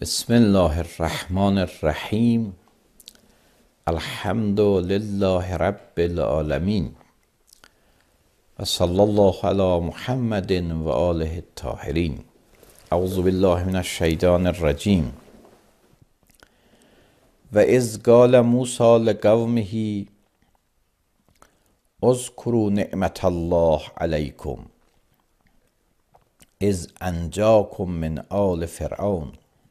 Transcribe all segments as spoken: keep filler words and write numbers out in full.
بسم الله الرحمن الرحیم. الحمد لله رب العالمین و صلی الله علی محمد و آله الطاهرین. اعوذ بالله من الشیطان الرجیم. و اذ قال موسی لقومه اذکروا نعمت الله علیکم اذ انجاکم من آل فرعون.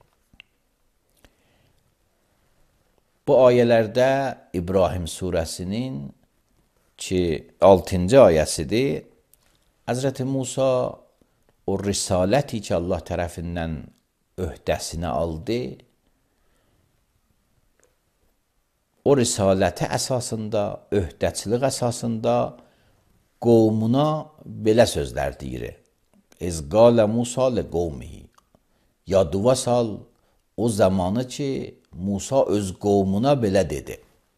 Bu ayələrdə İbrahim surəsinin ki altıncı ayəsidir. Həzrəti Musa o risaləti ki Allah tərəfindən öhdəsinə aldı, o risaləti əsasında, öhdəçilik əsasında qovmuna belə sözlər deyir. Ez qalə Musa li qovmihi. Yadıva sal o zamanı ki Musa öz qovmuna belə dedi.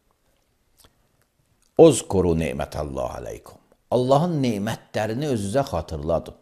Uzkuru ne'mətallah aleykum. Allahın nemətlərini özünüzə xatırladın.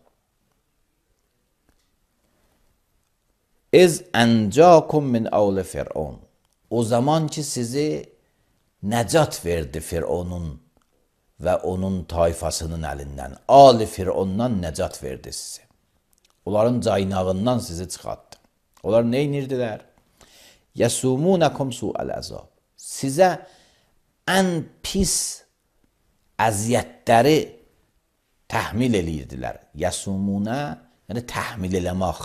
Ez encakum min avli fir'un. O zaman ki sizi nəcat verdi Fir'onun və onun tayfasının əlindən. Ali Fir'ondan nəcat verdi sizi. Onların caynağından sizi çıxartdı. Onlar nə inirdilər? Yəsumunakum su'al əzab. Sizə ən pis əziyyətləri təhmil eləyirdilər. Yəsumuna, yəni təhmil eləmək.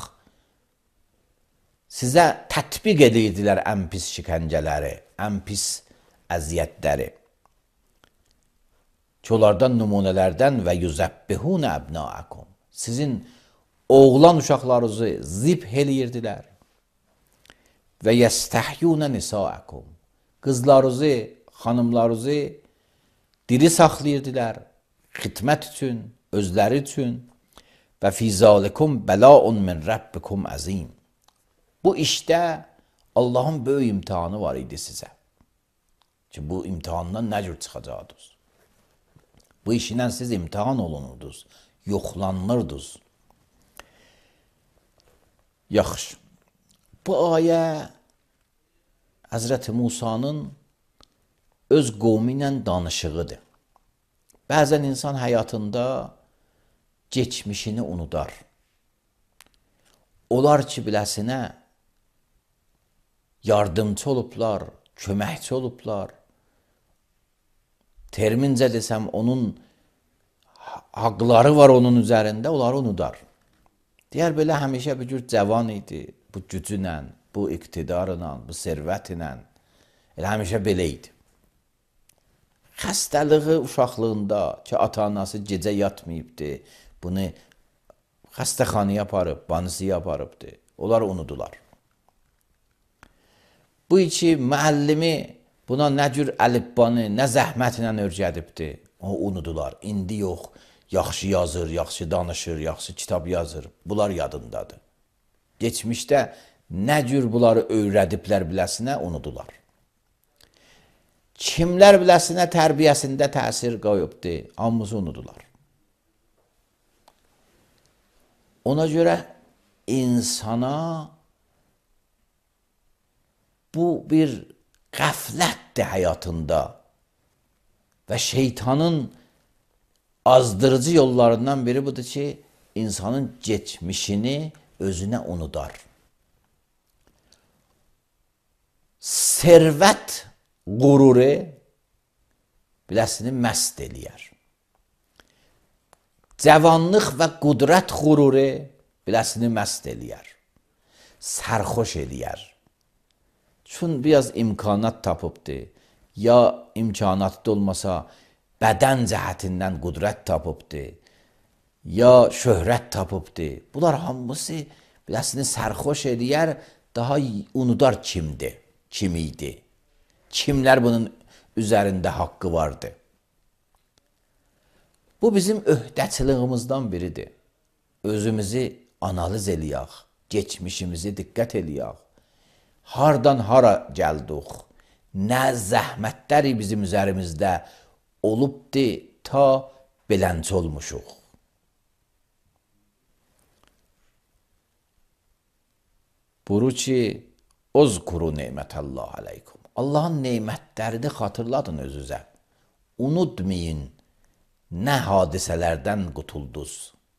Sizə tətbiq edirdilər ən pis şikəncələri, ən pis əziyyətləri. Ki onlardan nümunələrdən və yüzəbbihunə əbnaakum. Sizin oğlan uşaqlarınızı zibh eləyirdilər. Və yəstəhyunə nisaakum. Qızlarınızı, xanımlarınızı diri saxlayırdılar, xidmət üçün, özləri üçün. Və fizalikum bəlaun min rabbikum azim. Bu işdə Allahın böyük imtihanı var idi sizə. Ki bu imtihandan nə cür çıxacaqdınız? Bu işindən siz imtihan olunurdunuz, yoxlanırdınız. Yaxşı. Bu ayə Həzrəti Musanın öz qovmi ilə danışığıdır. Bəzən insan həyatında geçmişini unudar. Onlar ki biləsinə yardımcı olublar, köməkçi olublar. Termincə desəm onun haqları var onun üzərində, onları unudar. Deyər belə həmişə bir cür cavan idi. Bu gücünlə, bu iqtidarla, bu servətlə, elə həmişə belə idi. Xəstəliği uşaqlığında ki, ata-anası gecə yatmayıbdı, bunu xəstəxanaya aparıb, banisiyə aparıbdı, onlar unudular. Bu iki müəllimi buna nə cür əlifbanı, nə zəhmətlə öyrədibdi, o unudular. İndi yox, yaxşı yazır, yaxşı danışır, yaxşı kitab yazır, bunlar yadındadır. Geçmişdə nə cür bunları öyrədiblər biləsinə unudular. Kimlər biləsinə tərbiyəsində təsir qoyubdu, hamısı unudular. Ona görə insana bu bir qəflətdir həyatında və şeytanın azdırıcı yollarından biri budur ki, insanın geçmişini özünə unudar. Servət qururu biləsini məst eləyər. Cavanlıq və qudrət qururu biləsini məst eləyər. Sərxoş eləyər. Çün biraz imkanat tapıbdı, ya imkanatda olmasa bədən cəhətindən qudrət tapıbdı, ya şöhrət tapıbdı. Bunlar hamısı biləsini sərxoş eləyər, daha unudar kimdir, kim idi, kimlər bunun üzərində haqqı vardı. Bu bizim öhdəçiliyimizdən biridir. Özümüzü analiz eləyək, geçmişimizi diqqət eləyək. Hardan hara gəldik, nə zəhmətləri bizim üzərimizdə olubdu, ta belənçi olmuşuq. Buyurur ki, Uzkuru nemətəllah aleykum. Allahın nemətlərini xatırladın özünüzə. Unutmayın, nə hadisələrdən qutuldunuz.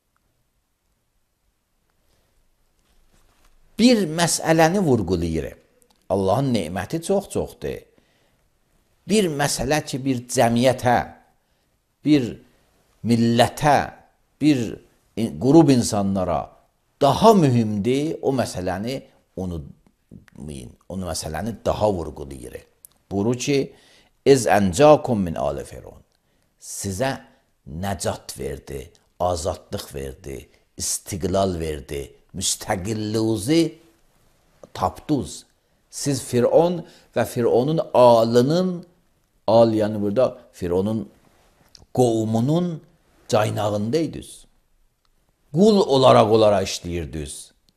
Bir məsələni vurğulayır. Allahın neməti çox-çoxdur. Bir məsələ ki, bir cəmiyyətə, bir millətə, bir qrup insanlara daha mühümdir, o məsələni unutmayın. O məsələni daha vurğulayır. Buyurur ki, İz əncakum min ali Firon. Sizə nəcat verdi, azadlıq verdi, istiqlal verdi, müstəqilliğinizi tapdınız. Siz Firon və Fironun alının, al yəni burada Fironun qovmunun caynağındaydınız. Qul olaraq olaraq işləyirdiniz.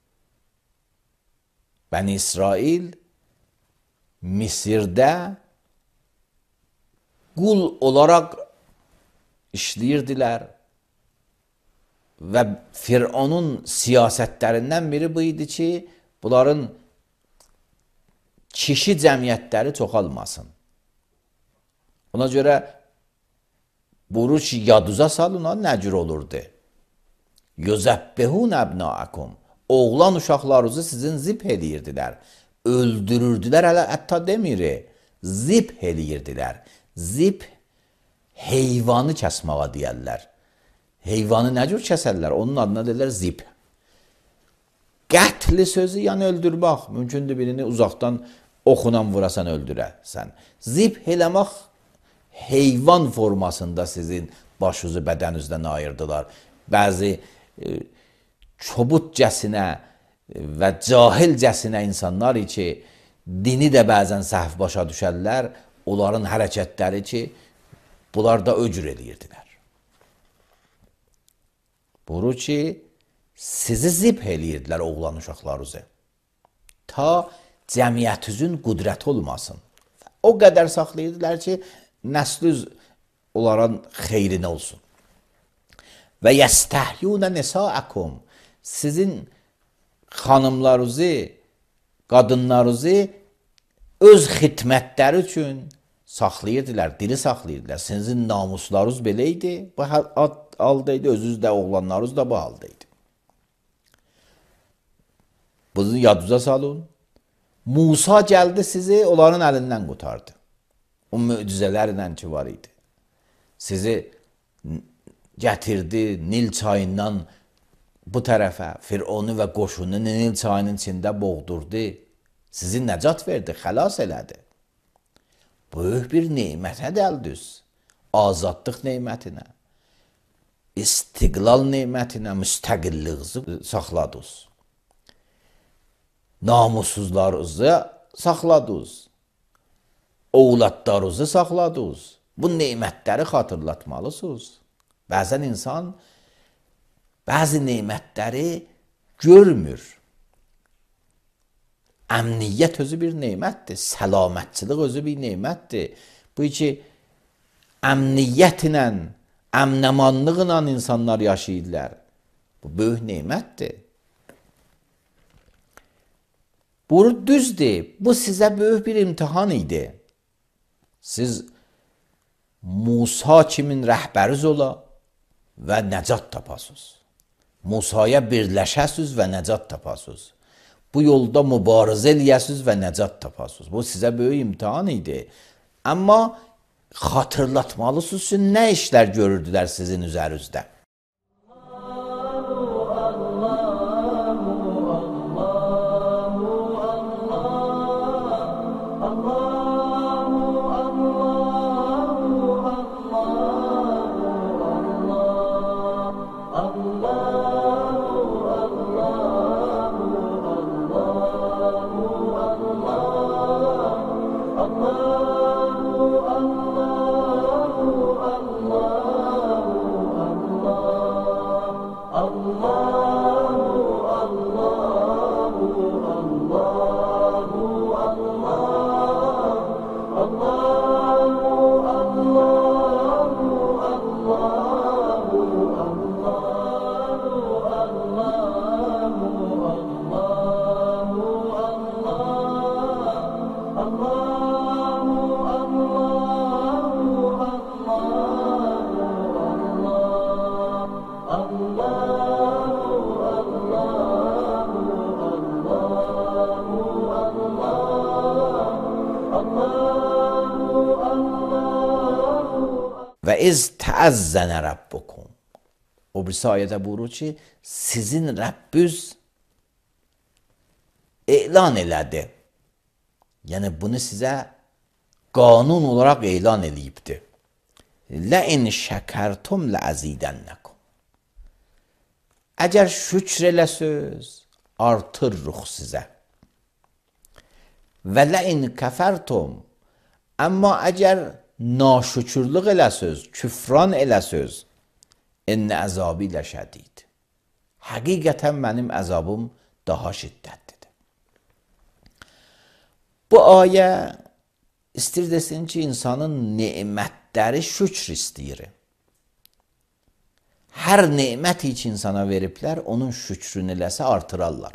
Bəni İsrail Misirdə qul olaraq işləyirdilər və Fironun siyasətlərindən biri bu idi ki, bunların kişi cəmiyyətləri çoxalmasın. Ona görə buyurur ki, yaduza salın, nə cür olurdu? Yüzəbbehun əbnaakum. Oğlan uşaqlarınızı sizin zib eləyirdilər. Öldürürdülər, hələ hətta demir, zib eləyirdilər. Zib heyvanı kəsmağa deyərlər. Heyvanı nə cür kəsərlər? Onun adına deyirlər zib. Qətli sözü, yəni öldürmək. Mümkündür birini uzaqdan oxunan vurasan öldürəsən. Zib eləmək heyvan formasında sizin başınızı bədəninizdən ayırdılar. Bəzi e, çobutcəsinə və cahilcəsinə insanlar ki, dini də bəzən səhv başa düşərlər, onların hərəkətləri ki, bunlar da öcür edirdilər. Buyurur ki, sizi zib eləyirdilər oğlan uşaqlarınızı. Ta cəmiyyətinizin qüdrəti olmasın. O qədər saxlayırdılar ki, nəslüz onların xeyrinə olsun. Və yəstəhyunə nisaakum. Sizin xanımlarınızı, qadınlarınızı öz xidmətləri üçün saxlayırdılar, diri saxlayırdılar. Sizin namuslarınız belə idi, bu haldaydı, özünüz də, oğlanlarınız da bu haldaydı. Bunu yadınıza salın. Musa gəldi sizi, onların əlindən qurtardı. O möcüzələrlə ki var idi. Sizi gətirdi Nil çayından bu tərəfə, Fironu və qoşunu Nil çayının içində boğdurdu. Sizi nəcat verdi, xəlas elədi. Böyük bir neymətə dəldiniz. Azadlıq neymətinə, istiqlal neymətinə, müstəqilliğinizi saxladınız. Namussuzlarınızı saxladınız. Oğlatlarınızı saxladınız. Bu neymətləri xatırlatmalısınız. Bəzən insan bəzi neymətləri görmür. Əmniyyət özü bir neymətdir. Səlamətçilik özü bir neymətdir. Bu ki, əmniyyətlə, əmnəmanlıqla insanlar yaşayırlar. Bu böyük neymətdir. Bu düzdür. Bu sizə böyük bir imtihan idi. Siz Musa kimin rəhbəriz ola və nəcat tapasınız. Musaya birləşəsiniz və nəcat tapasınız. Bu yolda mübarizə eləyəsiniz və nəcat tapasınız. Bu sizə böyük imtihan idi. Amma xatırlatmalısınız ki, nə işlər görürdülər sizin üzərinizdə. Və iz təəzzənə Rabbukum. O birisi ayədə buyurur ki, sizin Rəbbüz elan elədi. Yəni bunu sizə qanun olaraq elan eləyibdir. Ləin şəkərtum ləəzidənnəkum. Əgər şükr eləsöz, artırırıq sizə. Və ləin kəfərtum. Amma əgər naşükürlük eləsöz, küfran eləsöz, İnnə əzabi ilə şədid. Həqiqətən mənim əzabım daha şiddətlidir. Bu ayə istir desin ki, insanın nemətləri şükr istəyir. Hər nemət ki insana veriblər, onun şükrünü eləsə artırarlar.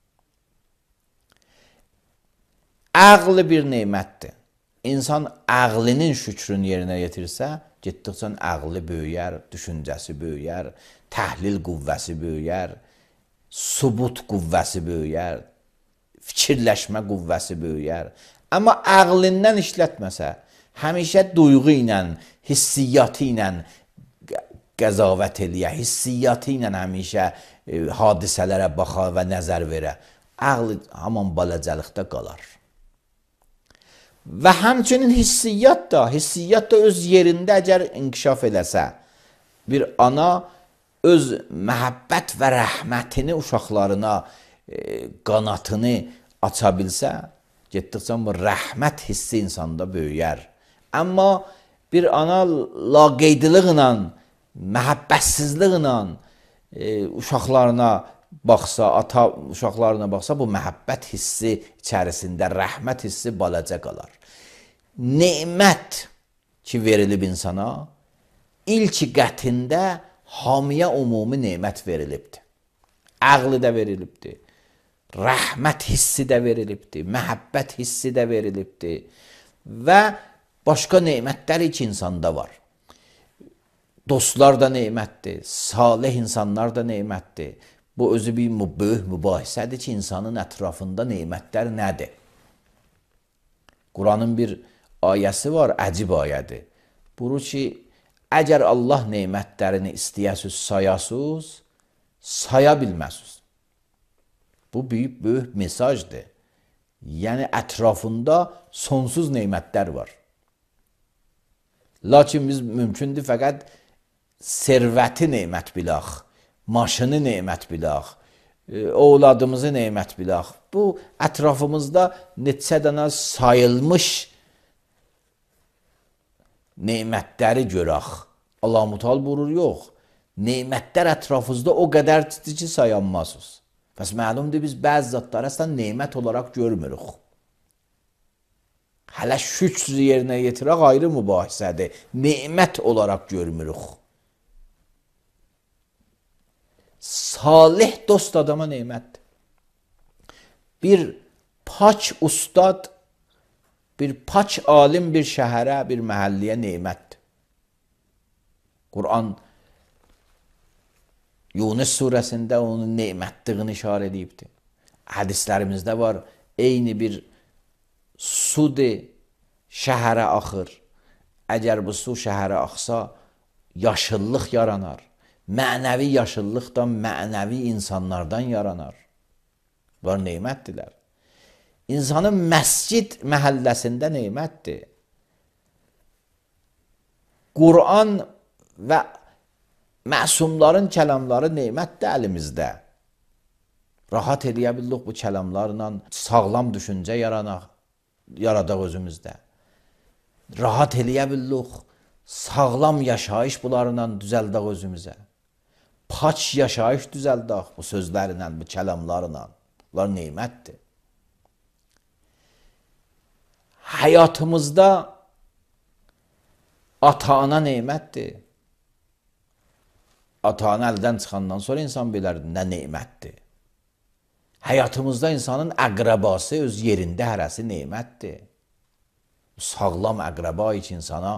Ağlı bir nemətdir. İnsan ağlının şükrünü yerinə yetirsə, getdikcə ağlı böyüyər, düşüncəsi böyüyər, təhlil qüvvəsi böyüyər, subut qüvvəsi böyüyər, fikirləşmə qüvvəsi böyüyər. Amma ağlından işlətməsə, həmişə duyğu ilə, hissiyyatı ilə qəzavət eləyə, hissiyyatı ilə həmişə e, hadisələrə baxa və nəzər verə, ağlı haman balacalıqda qalar. Və həmçinin hissiyyat da, hissiyyat da öz yerində əgər inkişaf eləsə, bir ana öz məhəbbət və rəhmətini uşaqlarına, e, qanatını aça bilsə, getdikcə bu rəhmət hissi insanda böyüyər. Amma bir ana laqeydiliqlə, məhəbbətsizliklə e, uşaqlarına baxsa, ata uşaqlarına baxsa, bu məhəbbət hissi içərisində rəhmət hissi balaca qalar. Nemət ki verilib insana, ilk qətində hamiyə umumi nemət verilibdir. Ağlı da verilibdir, rəhmət hissi də verilibdir, məhəbbət hissi də verilibdir və başqa nemətlər ki insanda var. Dostlar da nemətdir, salih insanlar da nemətdir. Bu özü bir böyük mübahisədir ki, insanın ətrafında nemətlər nədir? Quranın bir ayəsi var, əcib ayədir. Buyurur ki, əgər Allah nemətlərini istəyəsiz, sayasız, saya bilməsiz. Bu büyük böyük mesajdır. Yəni ətrafında sonsuz nemətlər var. Lakin biz mümkündür fəqət servəti nemət bilək, maşını nemət bilək, oğladımızı nemət bilək. Bu ətrafımızda neçə dənə sayılmış nemətləri görək. Allah-u Teala buyurur, yox. Nemətlər ətrafınızda o qədər ciddi ki sayanmazsınız. Bəs məlumdur, biz bəzi zatları əslən nemət olaraq görmürük. Hələ şükr yerinə yetirək ayrı mübahisədir. Nemət olaraq görmürük. Salih dost adama nemətdir. Bir pak ustad, bir pak alim bir şəhərə, bir məhəlliyə nemətdir. Quran Yunus surəsində onun nemətliğini işarə edibdir. Hədislərimizdə var, eyni bir sudur, şəhərə axır. Əgər bu su şəhərə axsa, yaşıllıq yaranar. Mənəvi yaşıllıq da mənəvi insanlardan yaranar. Bunlar nemətdirlər. İnsanın məscid məhəlləsində nemətdir. Quran və məsumların kəlamları nemətdir əlimizdə. Rahat eləyə bildik bu kəlamlarla sağlam düşüncə yaranaq, yaradaq özümüzdə. Rahat eləyə bildik sağlam yaşayış bunlarla düzəldək özümüzə. Paç yaşayış düzəldək bu sözlərlə, bu kəlamlarla. Bunlar nemətdir. Həyatımızda ata-ana nemətdir. Ata-ana əldən çıxandan sonra insan bilər nə nemətdir. Həyatımızda insanın əqrəbası öz yerində hərəsi nemətdir. Sağlam əqrəba ki insana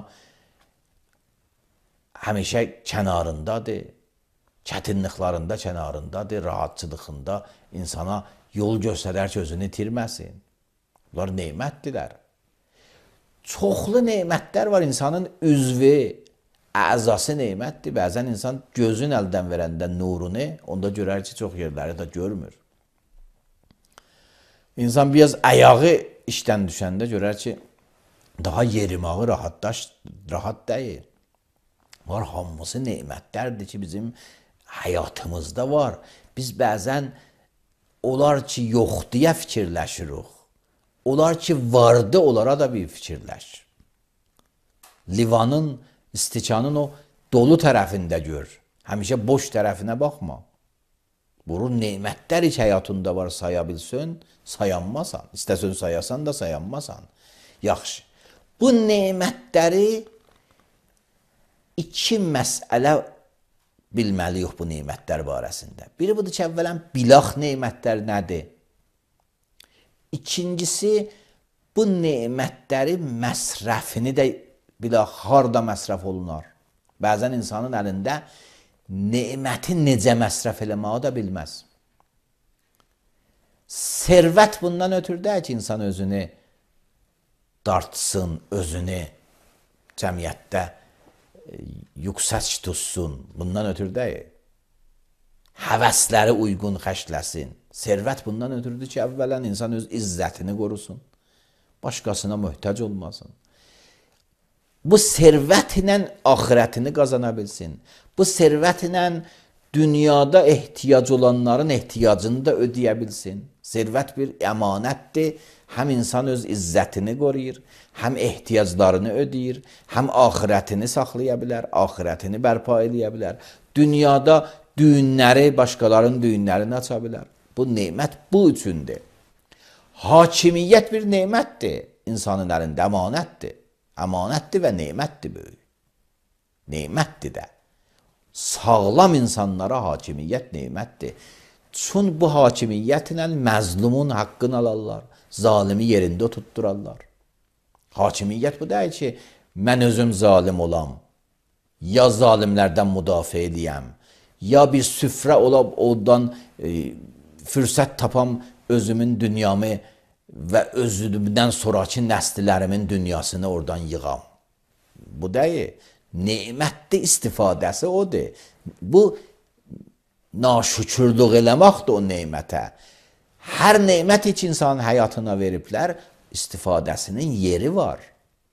həmişə kənarındadır, çətinliklərində kənarındadır, rahatçılığında insana yol göstərər ki, özünü itirməsin. Bunlar nemətdirlər. çoxlu nemətlər var. İnsanın üzvü, əzası nemətdir. Bəzən insan gözün əldən verəndə nurunu, onda görər ki, çox yerləri də görmür. İnsan biraz ayağı işdən düşəndə görər ki, daha yerimağı rahatlaş, rahat deyil. Var, hamısı nemətlərdir ki, bizim həyatımızda var. Biz bəzən olar ki, yox deyə fikirləşirik. Olar ki, vardı, onlara da bir fikirləş. Livanın, istikanın o dolu tərəfində gör. Həmişə boş tərəfinə baxma. Vurur, nemətlər hiç həyatında var, saya bilsin, sayanmasan. İstəsən sayasan da sayanmasan. Yaxşı. Bu nemətləri iki məsələ bilməliyik bu nemətlər barəsində. Biri budur ki, əvvələn bilaq nemətlər nədir? İkincisi, bu nemətləri məsrəfini də bilaq, harda məsrəf olunar. Bəzən insanın əlində neməti necə məsrəf eləməyi də bilməz. Servət bundan ötürü də ki, insan özünü dartsın, özünü cəmiyyətdə yüksək tutsun. Bundan ötürü də həvəsləri uyğun xərcləsin. Servət bundan ötürüdür ki, əvvələn insan öz izzətini qorusun. Başqasına möhtac olmasın. Bu servət ilə axirətini qazana bilsin. Bu servət ilə dünyada ehtiyac olanların ehtiyacını da ödəyə bilsin. Servət bir əmanətdir. Həm insan öz izzətini qoruyur, həm ehtiyaclarını ödəyir, həm axirətini saxlaya bilər, axirətini bərpa eləyə bilər. Dünyada düyünləri, başqalarının düyünlərini aça bilər. Bu nemət bu üçündür. Hakimiyyət bir nemətdir. İnsanın əlində əmanətdir. Əmanətdir və nemətdir böyük. Nemətdir də. Sağlam insanlara hakimiyyət nemətdir. Çün bu hakimiyyətlə məzlumun haqqını alarlar. Zalimi yerində tutturarlar. Hakimiyyət bu deyil ki, mən özüm zalim olam. Ya zalimlərdən müdafiə edəyəm. Ya bir süfrə olab oradan e, fürsət tapam özümün dünyamı və özümdən sonraki nəslilərimin dünyasını oradan yığam. Bu deyil. Nemətli istifadəsi odur. Bu naşükürlük eləməkdir o nemətə. Hər nemət heç insanın həyatına veriblər, istifadəsinin yeri var.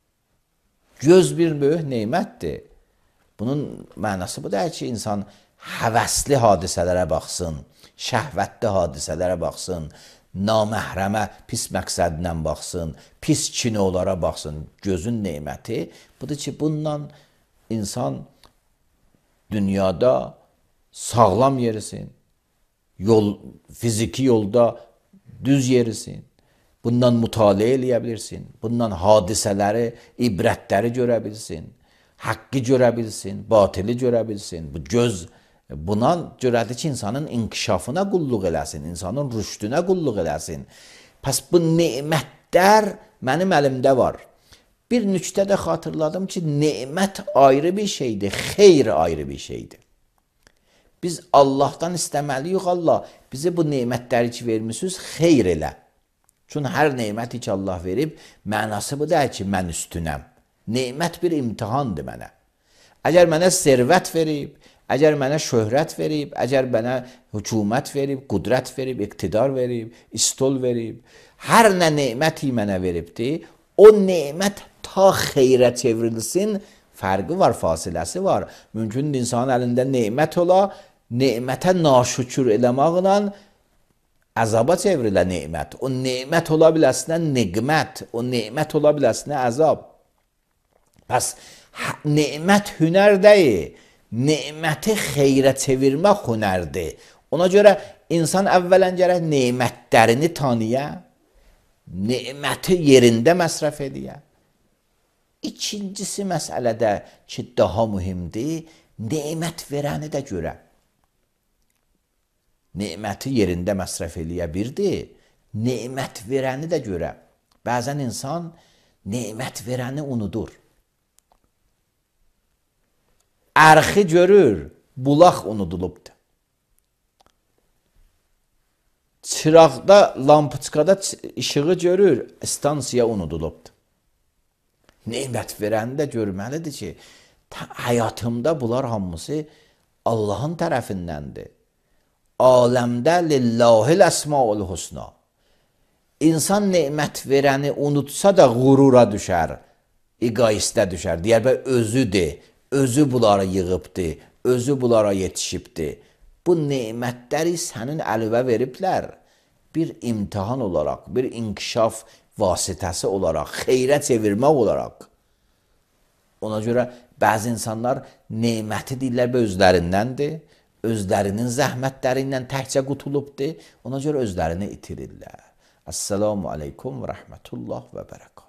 Göz bir böyük nemətdir. Bunun mənası bu deyil ki, insan həvəsli hadisələrə baxsın, şəhvətli hadisələrə baxsın, naməhrəmə pis məqsədlə baxsın, pis kinolara baxsın. Gözün neməti budur ki, bundan insan dünyada sağlam yerisin, yol, fiziki yolda düz yerisin, bundan mütaliə eləyə bilirsin, bundan hadisələri, ibrətləri görə bilsin, haqqı görə bilsin, batili görə bilsin. Bu göz buna görədir ki, insanın inkişafına qulluq eləsin, insanın rüşdünə qulluq eləsin. Pəs bu nemətlər mənim əlimdə var. Bir nüktə də xatırladım ki, nemət ayrı bir şeydir, xeyr ayrı bir şeydir. Biz Allahdan istəməliyik, Allah bizi bu nemətləri ki vermişsiniz, xeyr elə. Çünki hər neməti ki Allah verib, mənası bu deyil ki, mən üstünəm. Nemət bir imtihandır mənə. Əgər mənə servət verib, əgər mənə şöhrət verib, əgər mənə hökumət verib, qudrət verib, iqtidar verib, istol verib, hər nə neməti mənə veribdir, o nemət ta xeyrə çevrilsin, fərqi var, fasiləsi var. Mümkündür insanın əlində nemət ola, nemətə naşükür eləməklə əzaba çevrilə nemət. O nemət ola biləsinə niqmət, o nemət ola biləsinə əzab. Pəs nemət hünər deyil, neməti xeyrə çevirmək hünərdir. Ona görə insan əvvələn gərək nemətlərini tanıya, neməti yerində məsrəf ediyə. İkincisi məsələdə ki, daha mühümdir, nemət verəni də görə. Neməti yerində məsrəf eləyə birdir, nemət verəni də görə. Bəzən insan nemət verəni unudur. Ərxi görür, bulaq unudulubdur. Çıraqda, lampiçkada işığı görür, stansiya unudulubdur. Nemət verəndə görməlidir ki, həyatımda bunlar hamısı Allahın tərəfindəndir. Aləmdə lillahil əsmaul husna. İnsan nemət verəni unutsa da qurura düşər, egoistə düşər. Deyər, bə özüdür, özü bunlara yığıbdır, özü bunlara yetişibdir. Bu nemətləri sənin əlimə veriblər. Bir imtihan olaraq, bir inkişaf vasitəsi olaraq, xeyrə çevirmək olaraq. Ona görə bəzi insanlar neməti deyirlər və özlərindəndir, özlərinin zəhmətlərindən təkcə qutulubdur, ona görə özlərini itirirlər. Əssalamu aleykum və rəhmətullah və bərəkət.